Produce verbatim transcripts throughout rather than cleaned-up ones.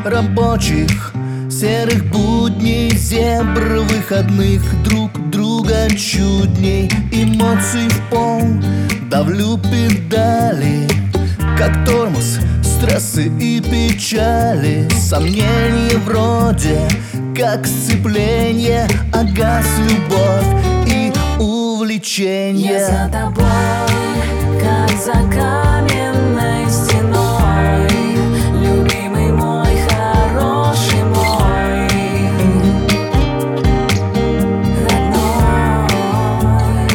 рабочих, серых будней, зебр выходных, друг друга чудней. Эмоций в пол, давлю педали, как тормоз, стрессы и печали. Сомнения вроде как сцепление, а газ любовь и увлечение. Я за тобой, как за каменной стеной, любимый мой, хороший мой, родной.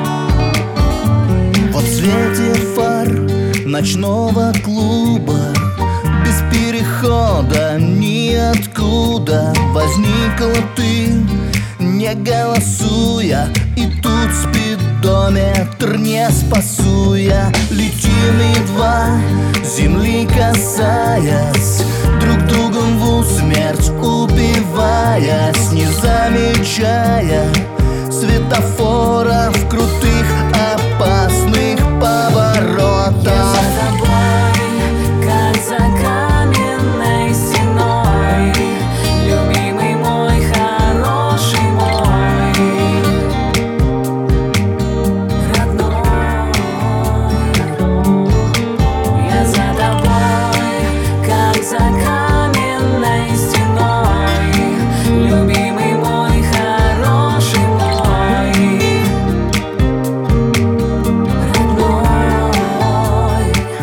Вот в свете фар ночного клуба, без перехода ниоткуда возникла ты, не голосуя, и тут спидометр не спасуя. Летим едва земли касаясь, друг другом в усмерть убиваясь, не замечая светофоров крутых опасных поворотов. Я за тобой, как за каменной стеной, любимый мой, хороший мой, родной. Я за тобой, как за каменной стеной, любимый мой, хороший мой, родной.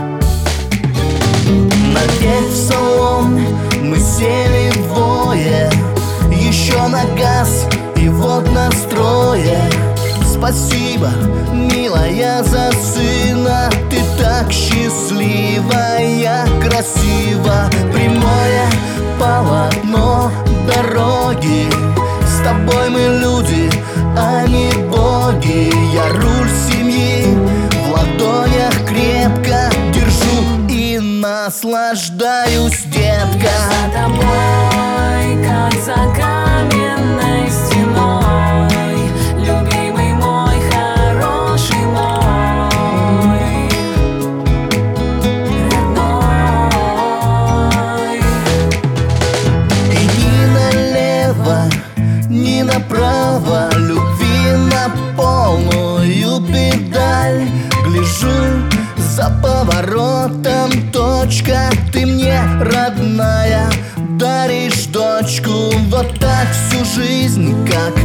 Надеть в салон мы сели двое, еще на газ и вот настрое. Спасибо, милая, за сына, ты так счастливая, красиво. Прямое полотно дороги, с тобой мы люди, а не боги. Я руль семьи в ладонях крепко держу и наслаждаюсь, детка. За тобой, как за каменной стеной, любимый мой, хороший мой, родной. И ни налево, ни направо, любви на полную педаль. Гляжу за поворотом, точка, ты мне родная, даришь дочку. Вот так всю жизнь, как